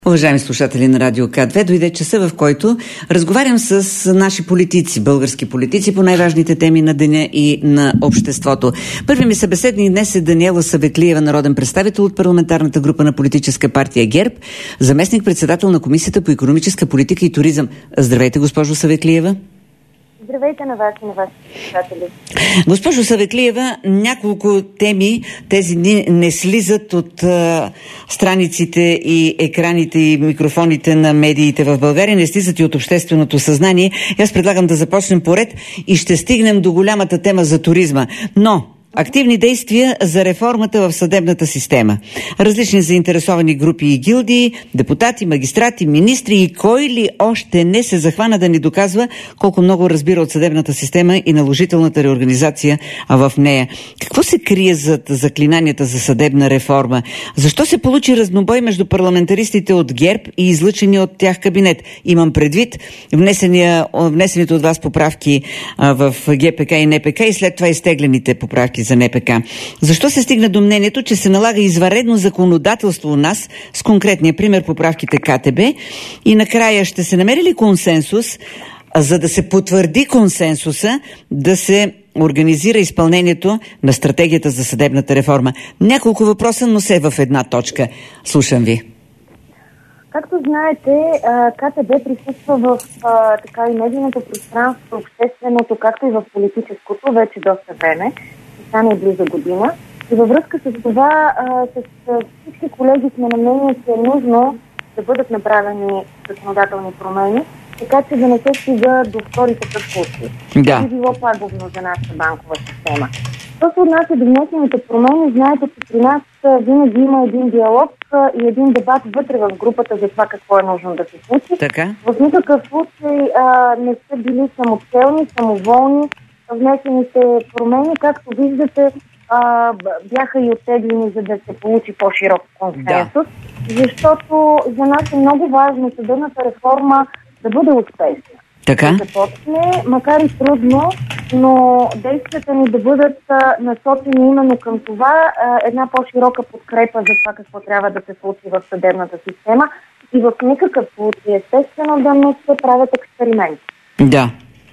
Уважаеми слушатели на Радио К2, дойде часа, в който разговарям с наши политици, български политици, по най-важните теми на деня и на обществото. Първи ми събеседник днес е Даниела Савеклиева, народен представител от парламентарната група на политическа партия ГЕРБ, заместник-председател на Комисията по икономическа политика и туризъм. Здравейте, госпожо Савеклиева. Здравейте на вас и на вашите слушатели. Госпожо Савеклиева, няколко теми тези дни не слизат от страниците и екраните и микрофоните на медиите в България, не слизат и от общественото съзнание. Аз предлагам да започнем поред и ще стигнем до голямата тема за туризма. Но активни действия за реформата в съдебната система. Различни заинтересовани групи и гилдии, депутати, магистрати, министри и кой ли още не се захвана да ни доказва колко много разбира от съдебната система и наложителната реорганизация в нея. Какво се крие зад заклинанията за съдебна реформа? Защо се получи разнобой между парламентаристите от ГЕРБ и излъчения от тях кабинет? Имам предвид внесените от вас поправки в ГПК и НПК и след това изтеглените поправки за НПК. Защо се стигна до мнението, че се налага извънредно законодателство у нас, с конкретния пример поправките КТБ, и накрая ще се намери ли консенсус, за да се потвърди консенсуса, да се организира изпълнението на стратегията за съдебната реформа? Няколко въпроса, но все в една точка. Слушам ви. Както знаете, КТБ присъства в така и медийното пространство, общественото, както и в политическото, вече доста време. Стане близо година. И във връзка с това, с всички колеги сме на мнение, че е нужно да бъдат направени законодателни промени, така че да не се стига до втори такъв случай. Да. Би било пагубно за нашата банкова система. Що се отнася до внесените промени, знаете, че при нас винаги има един диалог и един дебат вътре в групата за това какво е нужно да се случи. Така? В никакъв случай не са били самоцелни, самоволни внесените промени, както виждате, бяха и оттеглени, за да се получи по-широк консенсус, защото за нас е много важно съдебната реформа да бъде успешна. Така? Да започне, макар и трудно, но действията ни да бъдат насочени именно към това, една по-широка подкрепа за това какво трябва да се случи в съдебната система и в никакъв случай, естествено, да не се правят експерименти. Да.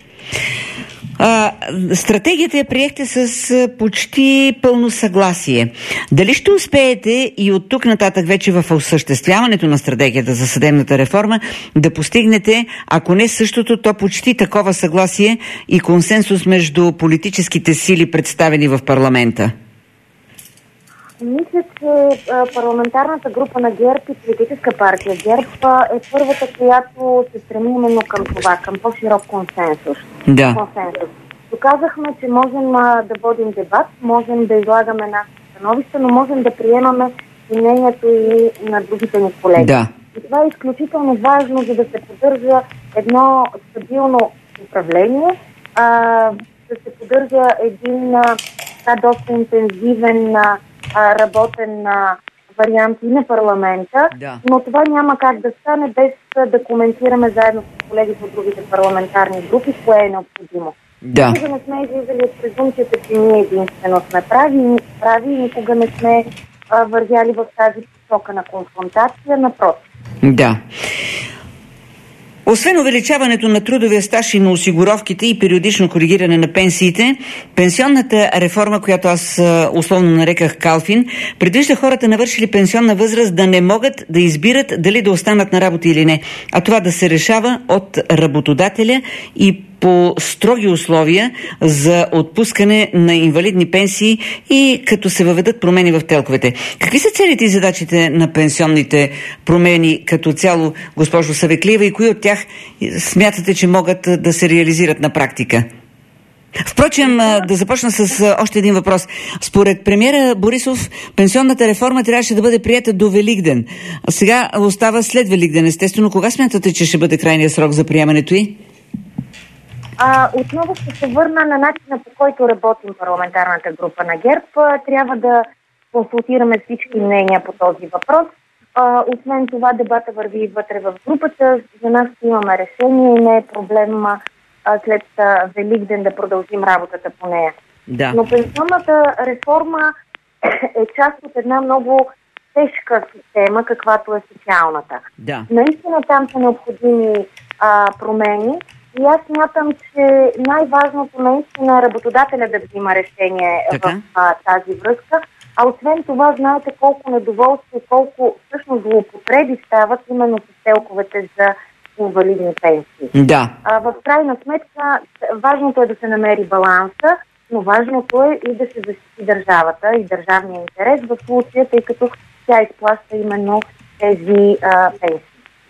Стратегията я приехте с почти пълно съгласие. Дали ще успеете и от тук нататък вече в осъществяването на стратегията за съдебната реформа да постигнете, ако не същото, то почти такова съгласие и консенсус между политическите сили, представени в парламента? Мисля, че парламентарната група на ГЕРБ и политическа партия ГЕРБ е първата, която се стреми именно към това, към по-широк консенсус. Да. Доказахме, че можем да водим дебат, можем да излагаме нашите становища, но можем да приемаме и мнението и на другите ни колеги. Да. И това е изключително важно, за да се поддържа едно стабилно управление, да се поддържа един доста интензивен работен вариант и на парламента, да. Но това няма как да стане без да коментираме заедно с колегите от другите парламентарни групи, кое е необходимо. Да. Никога не сме излизали от презумцията, че ние единствено сме прави и никога не сме вървяли в тази посока на конфронтация, напротив. Да. Освен увеличаването на трудовия стаж и на осигуровките и периодично коригиране на пенсиите, пенсионната реформа, която аз условно нареках Калфин, предвижда хората, навършили пенсионна възраст, да не могат да избират дали да останат на работа или не, а това да се решава от работодателя и по строги условия за отпускане на инвалидни пенсии и като се въведат промени в телковете. Какви са целите и задачите на пенсионните промени като цяло, госпожо Савеклиева, и кои от тях смятате, че могат да се реализират на практика? Впрочем, да започна с още един въпрос. Според премиера Борисов, пенсионната реформа трябваше да бъде приета до Великден. А сега остава след Великден. Естествено, кога смятате, че ще бъде крайният срок за приемането й? Отново ще се върна на начина, по който работим парламентарната група на ГЕРБ. Трябва да консултираме всички мнения по този въпрос. Освен това, дебата върви и вътре в групата. За нас имаме решение и не е проблем след Великден да продължим работата по нея. Да. Но пенсионната реформа е част от една много тежка система, каквато е социалната. Да. Наистина там са необходими промени и аз смятам, че най-важното наистина е работодателя да взима решение в тази връзка. А освен това, знаете колко недоволство и колко всъщност злоупотреби стават именно с телковете за инвалидни пенсии. Да. В крайна сметка, важното е да се намери баланса, но важното е и да се защити държавата и държавния интерес в случая, тъй като тя изплаща именно тези пенсии.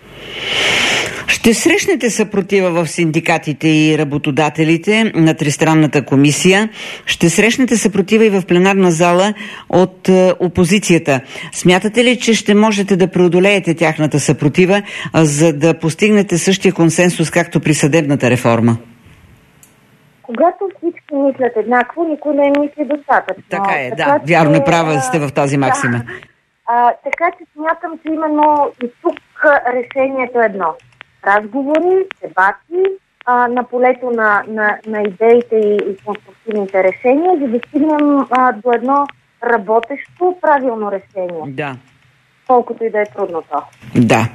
Ще срещнете съпротива в синдикатите и работодателите на Тристранната комисия. Ще срещнете съпротива и в пленарна зала от опозицията. Смятате ли, че ще можете да преодолеете тяхната съпротива, за да постигнете същия консенсус, както при съдебната реформа? Когато всички мислят еднакво, никой не мисли достатъчно. Така е, да. Вярно е, права сте в тази максима. Така че смятам, че именно и тук решението е едно. Разговори, дебати на полето на идеите и конструктивните решения, за да стигнем до едно работещо, правилно решение. Да. Колкото и да е трудно то. Да.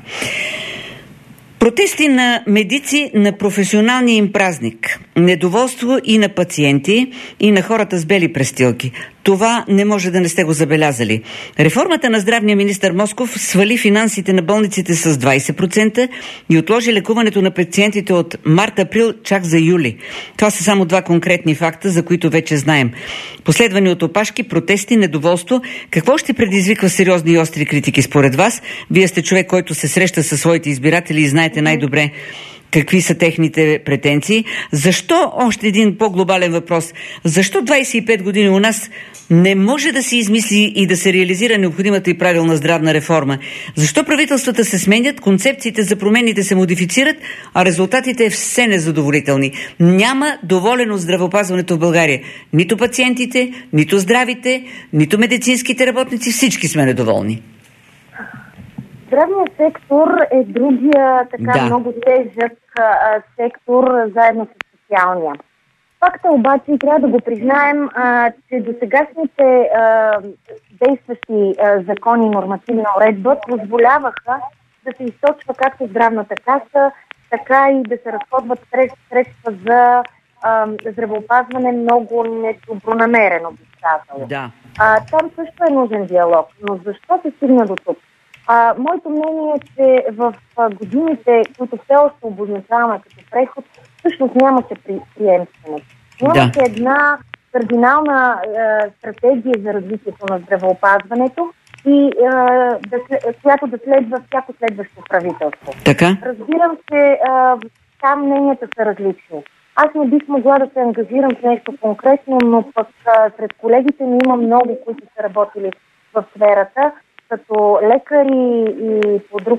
Протести на медици на професионалния им празник. Недоволство и на пациенти, и на хората с бели престилки. Това не може да не сте го забелязали. Реформата на здравния министър Москов свали финансите на болниците с 20% и отложи лекуването на пациентите от март-април чак за юли. Това са само два конкретни факта, за които вече знаем. Последвани от опашки, протести, недоволство. Какво ще предизвиква сериозни и остри критики според вас? Вие сте човек, който се среща със своите избиратели и знаете най-добре какви са техните претенции. Защо, още един по-глобален въпрос, защо 25 години у нас не може да се измисли и да се реализира необходимата и правилна здравна реформа? Защо правителствата се сменят, концепциите за промените се модифицират, а резултатите все незадоволителни? Няма доволен от здравеопазването в България. Нито пациентите, нито здравите, нито медицинските работници, всички сме недоволни. Здравният сектор е другия много тежък сектор заедно с социалния. Факта обаче, и трябва да го признаем, че досегашните действащи закони и нормативна уредба позволяваха да се източва както здравната каса, така и да се разходват средства за здравеопазване много недобронамерено, бих казала. Да. Там също е нужен диалог, но защо се стигна до тук? Моето мнение е, че в годините, които все още обозначаваме като преход, всъщност нямаше приемственост. Нямаше една кардинална стратегия за развитието на здравеопазването и която да следва всяко следващо правителство. Така? Разбирам, че там мненията са различни. Аз не бих могла да се ангажирам с нещо конкретно, но пък сред колегите ми има много, които са работили в сферата, като лекари и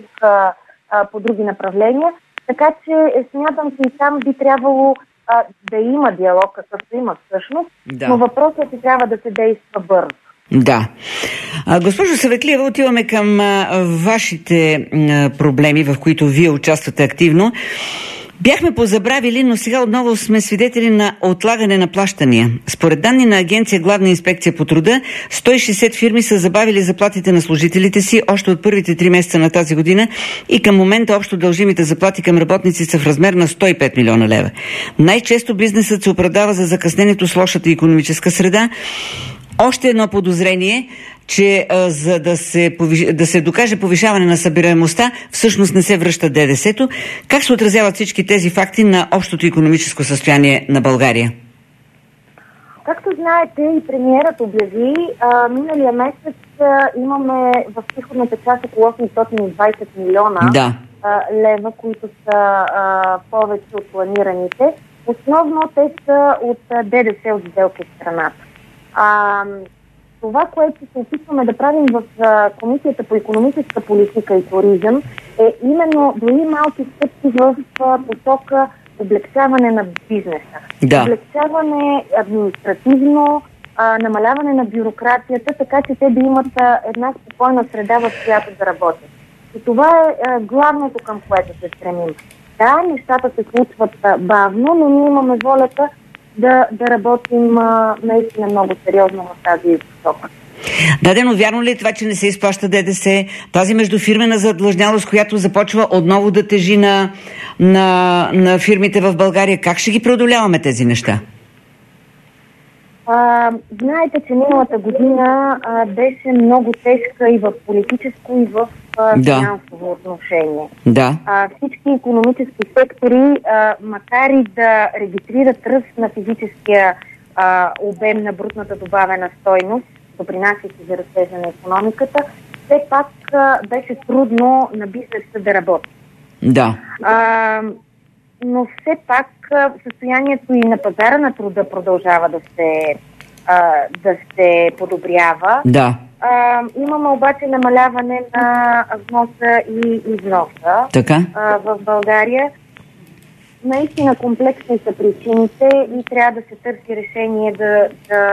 по други направления. Така че смятам, че и там би трябвало да има диалог, какъвто има всъщност, но въпросът е, че трябва да се действа бързо. Да. Госпожо Савеклиева, отиваме към вашите проблеми, в които вие участвате активно. Бяхме позабравили, но сега отново сме свидетели на отлагане на плащания. Според данни на Агенция Главна инспекция по труда, 160 фирми са забавили заплатите на служителите си още от първите 3 месеца на тази година и към момента общо дължимите заплати към работници са в размер на 105 милиона лева. Най-често бизнесът се оправдава за закъснението с лошата икономическа среда. Още едно подозрение, че за да се докаже повишаване на събираемостта, всъщност не се връща ДДС-то. Как се отразяват всички тези факти на общото икономическо състояние на България? Както знаете, и премиерът обяви, миналия месец имаме в приходната част около 820 милиона лева, които са повече от планираните. Основно те са от ДДС от сделки в страната. Това, което се опитваме да правим в Комисията по икономическа политика и туризъм, е именно дори малки стъпки в посока облегчаване на бизнеса. Да. Облегчаване административно, намаляване на бюрокрацията, така че те да имат една спокойна среда, в която да работят. И това е главното, към което се стремим. Да, нещата се случват бавно, но ние имаме волята да работим наистина много сериозно в тази посока. Да, но вярно ли е това, че не се изплаща ДДС? Тази междуфирмена задлъжнялост, която започва отново да тежи на фирмите в България. Как ще ги преодоляваме тези неща? Знаете, че миналата година беше много тежка и в политическо, и в финансово отношение. Да. Всички икономически сектори, макар и да регистрират ръст на физическия обем на брутната добавена стойност, допринасяйки за растежа на икономиката, все пак беше трудно на бизнеса да работи. Да. Но все пак състоянието и на пазара на труда продължава да се подобрява. Да. Имаме обаче намаляване на вноса и износа. Така? В България. Наистина комплексни са причините и трябва да се търси решение да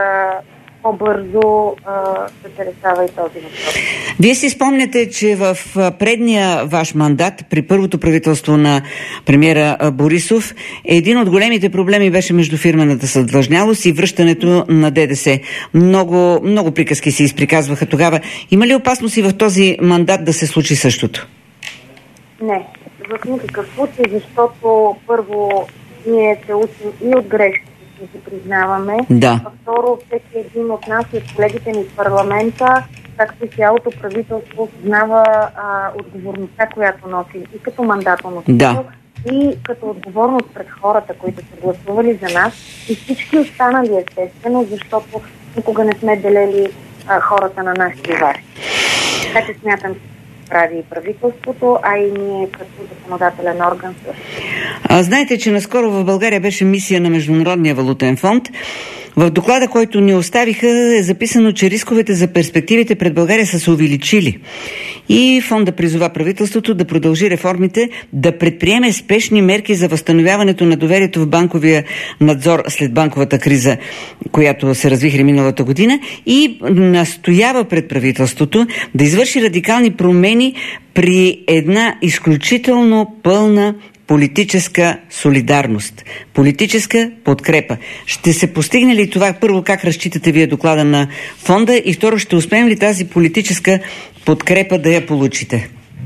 по-бързо да се решава и този въпрос. Вие си спомняте, че в предния ваш мандат, при първото правителство на премиера Борисов, един от големите проблеми беше междуфирмената съдлъжнялост и връщането на ДДС. Много приказки се изприказваха тогава. Има ли опасност и в този мандат да се случи същото? Не, в никакъв случай, защото първо ние се учим и от грешките, се признаваме. Да. Второ, всеки един от нас и от колегите ни в парламента, както и цялото правителство, знава отговорността, която носи и като мандатоносител, да, и като отговорност пред хората, които са гласували за нас, и всички останали, естествено, защото никога не сме делели хората на нашите ваши. Така че смятам, че прави и правителството, а и ние като законодателен орган също. Знаете, че наскоро в България беше мисия на Международния валутен фонд. В доклада, който ни оставиха, е записано, че рисковете за перспективите пред България са се увеличили. И фонда призова правителството да продължи реформите, да предприеме спешни мерки за възстановяването на доверието в банковия надзор след банковата криза, която се развихри миналата година, и настоява пред правителството да извърши радикални промени при една изключително пълна политическа солидарност, политическа подкрепа. Ще се постигне ли това? Първо, как разчитате вие доклада на фонда, и второ, ще успеем ли тази политическа подкрепа да я получите?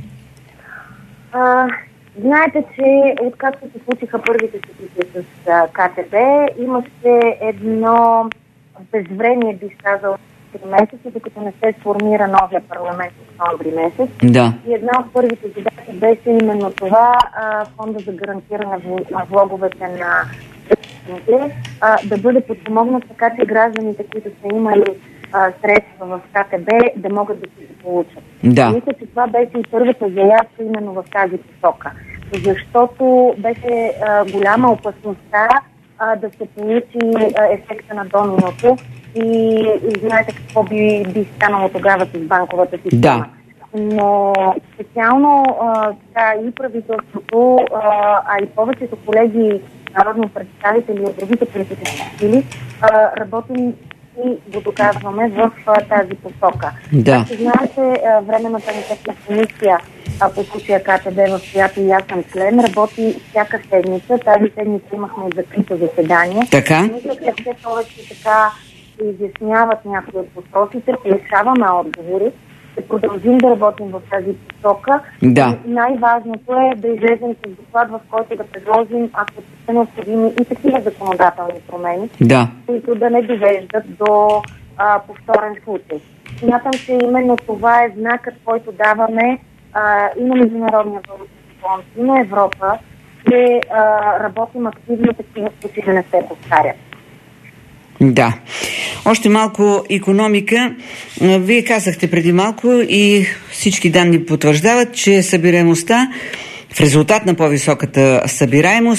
Знаете, че откакто се случиха първите събития с КТБ, имаше едно безвремие, бих казал, месеци, докато не се сформира новия парламент в октомври месец. Да. И една от първите задачи беше именно това, фонда за гарантиране на влоговете на гражданите да бъде подпомогнат, така че гражданите, които са имали средства в КТБ, да могат да си ги получат. Да. Мисля, че това беше и първата заявка именно в тази посока. Защото беше голяма опасността да се получи ефекта на доминото и знаете какво би станало тогава с банковата система. Да. Но специално и правителството, а и повечето колеги народни представители от другите политически сили работим и го доказваме в тази посока. Да. Както знаете, временната анкетна комисия по случая КТБ, в която и аз съм член, работи всяка седмица. Тази седмица имахме и закрито заседание. Така. Мисля, че все повече така се изясняват някои от въпросите, решаваме отговори. Ще продължим да работим в тази посока. Да. Най-важното е да излезем с доклад, в който да предложим, ако са необходими, и такива законодателни промени, да, които да не довеждат до повторен случай. Смятам, че именно това е знакът, който даваме и на Международния валутен фонд, и на Европа, че работим активно, такива случаи да не се повтарят. Да. Още малко икономика. Вие казахте преди малко и всички данни потвърждават, че събираемостта в резултат на по-високата събираемост,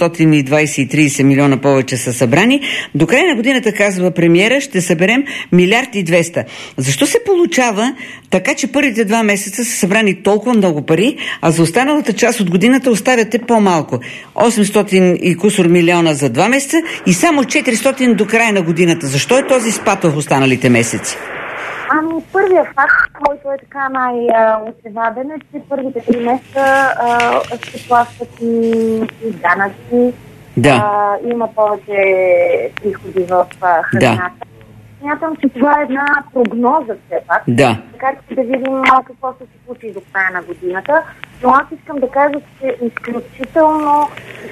820 милиона повече са събрани. До края на годината, казва премиера, ще съберем 1,2 милиарда. Защо се получава така, че първите 2 месеца са събрани толкова много пари, а за останалата част от годината оставяте по-малко? 800 и кусор милиона за 2 месеца и само 400 до края на годината. Защо е този спад в останалите месеци? Първият факт, който е така най-очеваден, е, че първите 3 месеца се плащат и данъци. Да. Има повече приходи в храната. смятам, че това е една прогноза все пак. Да. Така че да видим какво ще се случи до края на годината. Но аз искам да кажа, че изключително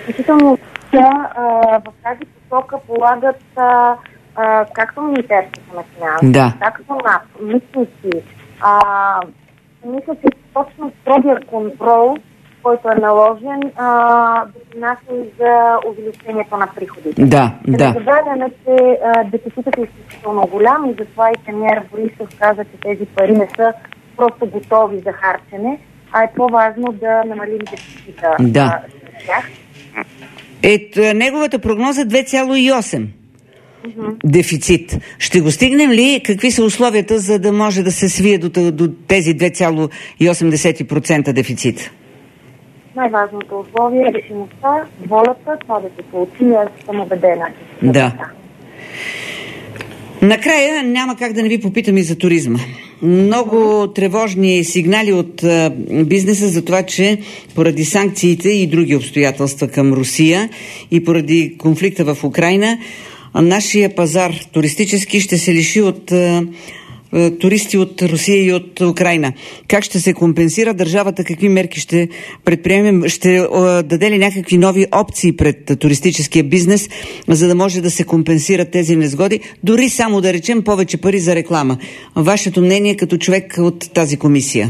в тази посока полагат както Министерството на финансите, както на митници. Мисля, че точно строгия контрол, който е наложен, допринася и за увеличението на приходите. Да. Забравяме, че дефицитът е изключително голям и затова и премиер Борисов каза, че тези пари не са просто готови за харчене, а е по-важно да намалим дефицита с тях. Неговата прогноза 2,8 дефицит. Ще го стигнем ли? Какви са условията, за да може да се свие до тези 2,8% дефицит? Най-важното условие е решимостта, волята, това да се получи, аз съм убедена. Да. Накрая няма как да не ви попитам и за туризма. Много тревожни сигнали от бизнеса за това, че поради санкциите и други обстоятелства към Русия и поради конфликта в Украйна, нашия пазар туристически ще се лиши от туристи от Русия и от Украйна. Как ще се компенсира държавата? Какви мерки ще предприемем? Ще даде ли някакви нови опции пред туристическия бизнес, за да може да се компенсират тези незгоди? Дори само да речем повече пари за реклама. Вашето мнение като човек от тази комисия?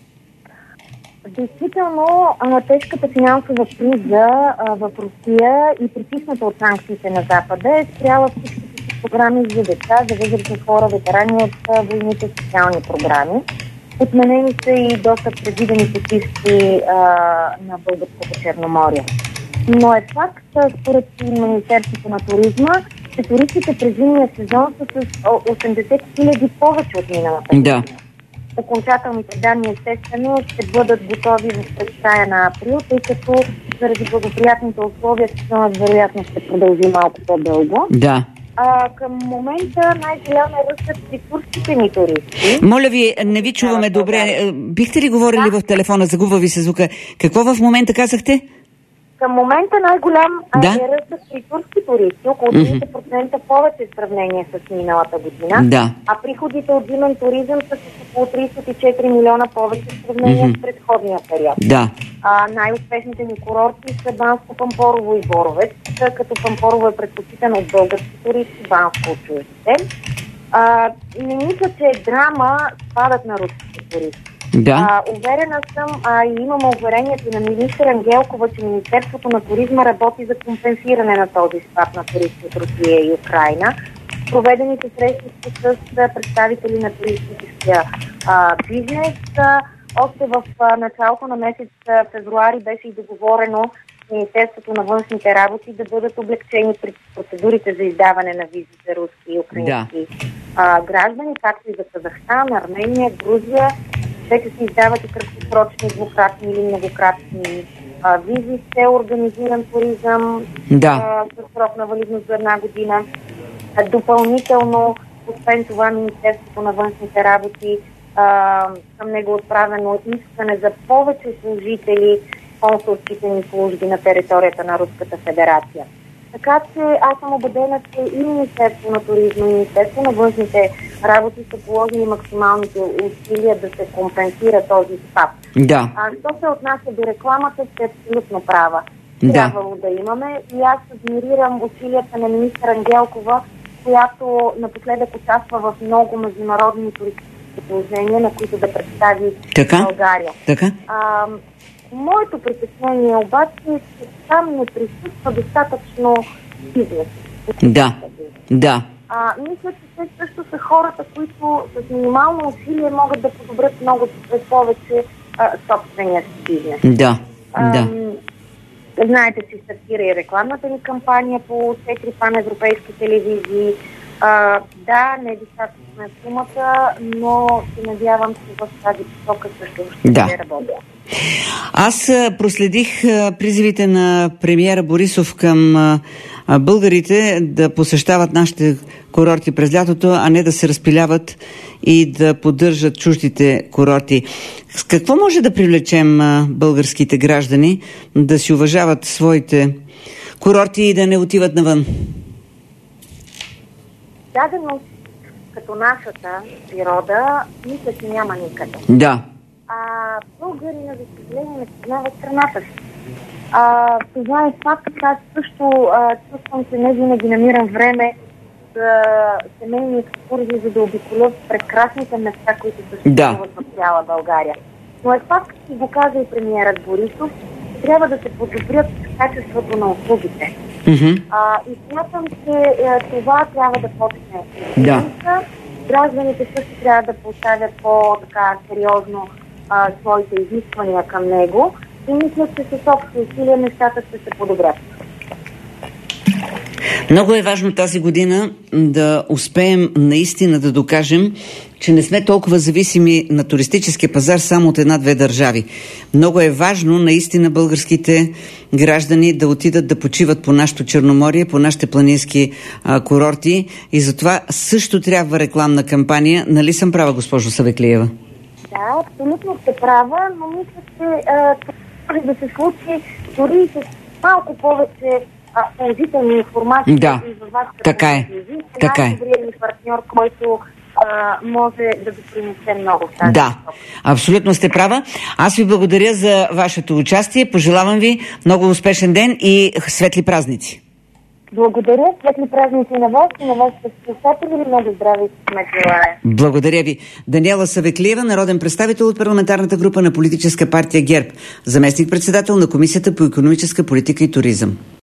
Действително, тежката финансова криза в Русия и притисната от санкциите на Запада е спряла всичките програми за деца, за възрастни хора, ветерани от войните, социални програми. Отменени са и доста предвидени почивки на българското Черноморие. Но е факт, според Министерството на туризма, че туристите през зимния сезон са с 80 000 повече от миналата година. Окончателните данни, естествено, ще бъдат готови в края на април, тъй като заради благоприятните условия сезонът вероятно ще продължи малко по-дълго. Да. Към момента най-голям е ръстът при турските ни туристи. Моля ви, не ви чуваме добре. Бихте ли говорили в телефона? Загубва ви се звука. Какво в момента казахте? Към момента най-голям е ръстът при турски туристи, около 30% повече в сравнение с миналата година, а приходите от зимен туризъм са с около 34 милиона повече в сравнение с предходния период. Най-успешните ни курорти са Банско, Пампорово и Боровец, като Пампорово е предпочитано от български туристи, Банско от чуждите. Не мисля, че е драма спадът на руските туристи. Уверена съм и имам уверението на министър Ангелкова, че Министерството на туризма работи за компенсиране на този спад на туристи от Русия и Украйна. Проведените срещи с представители на туристическия бизнес. Още в началото на месец февруари беше и договорено Министерството на външните работи да бъдат облегчени при процедурите за издаване на визи за руски и украински граждани, както и за Казахстан, Армения, Грузия. Вече се издават и краткосрочни, двукратни или многократни визи с организиран туризъм с срок на валидност за 1 година. Допълнително, освен това, Министерството на външните работи към него отправено искане за повече служители консулските ни служби на територията на Руската федерация. Така че аз съм убедена, че и Министерство на туризма, и Министерство на външните работи са положили максималните усилия да се компенсира този спад. Що се отнася до рекламата, сте абсолютно права. Трябвало да имаме и аз адмирирам усилията на министър Ангелкова, която напоследък участва в много международни туристически положения, на които да представи България. Моето притеснение обаче е, че там не присъства достатъчно бизнес. Мисля, че те също са хората, които с минимално усилие могат да подобрят много повече собствения си бизнес. Знаете, че стартира и рекламната ни кампания по 4 паневропейски телевизии. Не е достатъчно е сумата, но се надявам, че в тази посока също ще работя. Аз проследих призивите на премиера Борисов към българите да посещават нашите курорти през лятото, а не да се разпиляват и да поддържат чуждите курорти. С какво може да привлечем българските граждани да си уважават своите курорти и да не отиват навън? Дадено като нашата природа, мисля, че няма никъде. Да. Българина, за съжаление, не познава страната си. Това е факт, аз също чувствам, че не винаги намирам време за семейни екскурзии, за да обиколя прекрасните места, които съществуват в цяла България. Но е факт, че го каза и премиерът Борисов, че трябва да се подобрят качеството на услугите. Mm-hmm. И смятам, че това трябва да почне. Да. Гражданите също трябва да поставят по-така сериозно своите изисквания към него и мисля, че с общи усилия нещата ще се подобрят. Много е важно тази година да успеем наистина да докажем, че не сме толкова зависими на туристическия пазар само от една-две държави. Много е важно наистина българските граждани да отидат да почиват по нашето Черноморие, по нашите планински курорти и затова също трябва рекламна кампания. Нали съм права, госпожо Савеклиева? Да, абсолютно сте права, но мисля, че това може да се случи дори и с малко повече положителни информации. Да, така е. Така е. Най-добрият ни партньор, който може да допринесе много в тази. Да, абсолютно сте права. Аз ви благодаря за вашето участие. Пожелавам ви много успешен ден и светли празници. Благодаря. Светли празници на вас и на вашите слушатели. Много здраве и късмет желая. Благодаря ви. Даниела Савеклиева, народен представител от парламентарната група на политическа партия ГЕРБ, заместник-председател на Комисията по икономическа политика и туризъм.